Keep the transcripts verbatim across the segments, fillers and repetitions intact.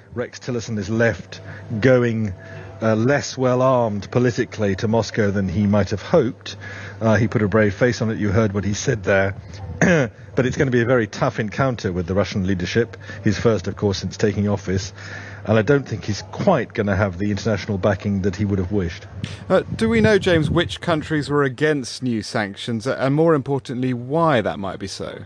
Rex Tillerson is left going uh, less well-armed politically to Moscow than he might have hoped. Uh, he put a brave face on it. You heard what he said there. But it's going to be a very tough encounter with the Russian leadership, his first, of course, since taking office. And I don't think he's quite going to have the international backing that he would have wished. Uh, do we know, James, which countries were against new sanctions, and more importantly, why that might be so?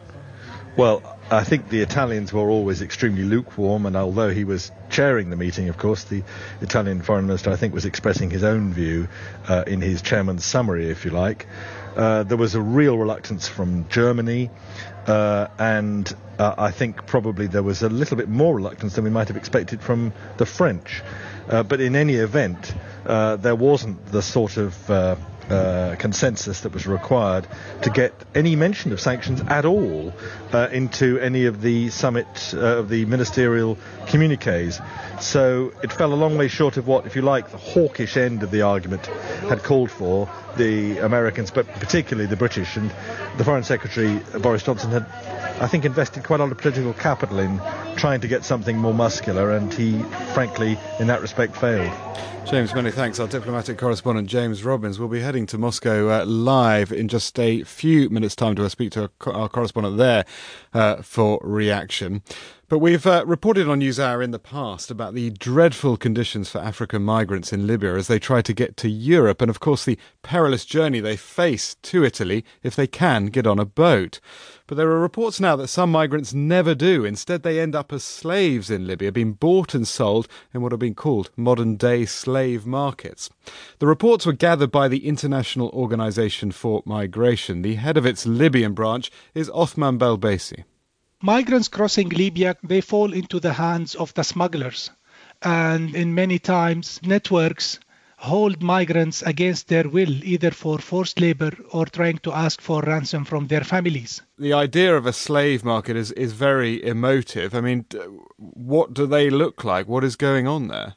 Well, I think the Italians were always extremely lukewarm, and although he was chairing the meeting, of course, the Italian foreign minister, I think, was expressing his own view uh, in his chairman's summary, if you like. Uh, there was a real reluctance from Germany, uh, and uh, I think probably there was a little bit more reluctance than we might have expected from the French. Uh, but in any event, uh, there wasn't the sort of uh, uh, consensus that was required to get any mention of sanctions at all uh, into any of the summit, uh, of the ministerial communiques. So it fell a long way short of what, if you like, the hawkish end of the argument had called for, the Americans, but particularly the British. And the Foreign Secretary, Boris Johnson, had, I think, invested quite a lot of political capital in trying to get something more muscular, and he, frankly, in that respect, failed. James, many thanks. Our diplomatic correspondent, James Robbins, will be heading to Moscow uh, live in just a few minutes' time to speak to our, our correspondent there uh, for reaction. But we've uh, reported on NewsHour in the past about the dreadful conditions for African migrants in Libya as they try to get to Europe, and of course the perilous journey they face to Italy if they can get on a boat. But there are reports now that some migrants never do. Instead, they end up as slaves in Libya, being bought and sold in what have been called modern-day slave markets. The reports were gathered by the International Organization for Migration. The head of its Libyan branch is Othman Belbasi. Migrants crossing Libya, they fall into the hands of the smugglers. And in many times, networks hold migrants against their will, either for forced labor or trying to ask for ransom from their families. The idea of a slave market is, is very emotive. I mean, what do they look like? What is going on there?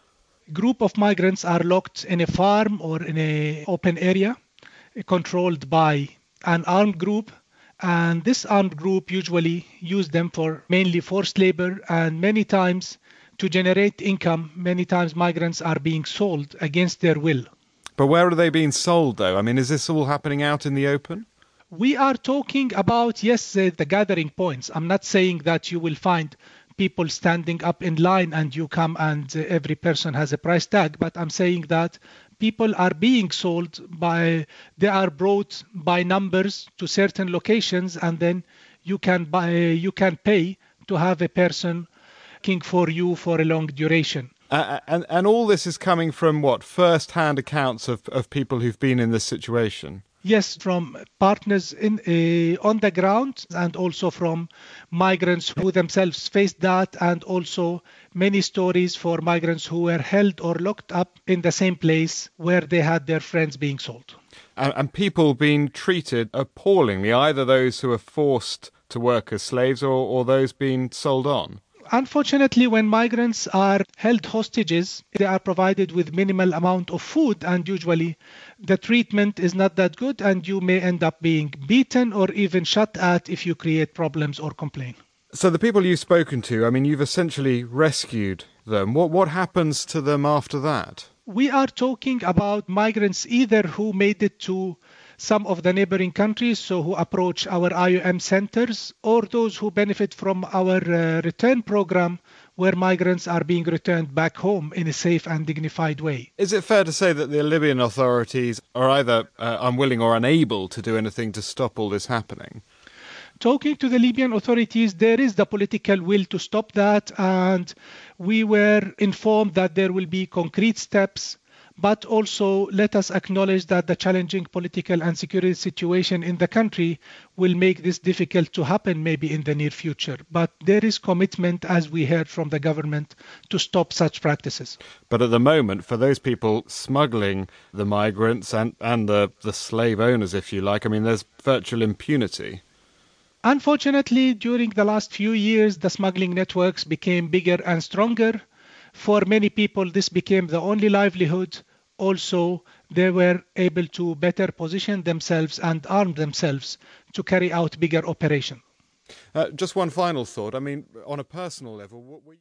A group of migrants are locked in a farm or in an open area controlled by an armed group. And this armed group usually use them for mainly forced labor, and many times to generate income, many times migrants are being sold against their will. But where are they being sold, though? I mean, is this all happening out in the open? We are talking about, yes, uh, the gathering points. I'm not saying that you will find people standing up in line and you come and uh, every person has a price tag, but I'm saying that people are being sold by, they are brought by numbers to certain locations, and then you can buy, you can pay to have a person working for you for a long duration. Uh, and and all this is coming from what, first-hand accounts of, of people who've been in this situation? Yes, from partners in uh, on the ground, and also from migrants who themselves faced that, and also many stories for migrants who were held or locked up in the same place where they had their friends being sold. And, and people being treated appallingly, either those who are forced to work as slaves or, or those being sold on. Unfortunately, when migrants are held hostages, they are provided with minimal amount of food, and usually the treatment is not that good, and you may end up being beaten or even shot at if you create problems or complain. So the people you've spoken to, I mean, you've essentially rescued them. What what happens to them after that? We are talking about migrants either who made it to some of the neighboring countries, so who approach our I O M centers, or those who benefit from our uh, return program, where migrants are being returned back home in a safe and dignified way. Is it fair to say that the Libyan authorities are either uh, unwilling or unable to do anything to stop all this happening? Talking to the Libyan authorities, there is the political will to stop that, and we were informed that there will be concrete steps. But also let us acknowledge that the challenging political and security situation in the country will make this difficult to happen maybe in the near future. But there is commitment, as we heard from the government, to stop such practices. But at the moment, for those people smuggling the migrants and, and the, the slave owners, if you like, I mean, there's virtual impunity. Unfortunately, during the last few years, the smuggling networks became bigger and stronger. For many people, this became the only livelihood. Also, they were able to better position themselves and arm themselves to carry out bigger operations. Uh, just one final thought. I mean, on a personal level, what we...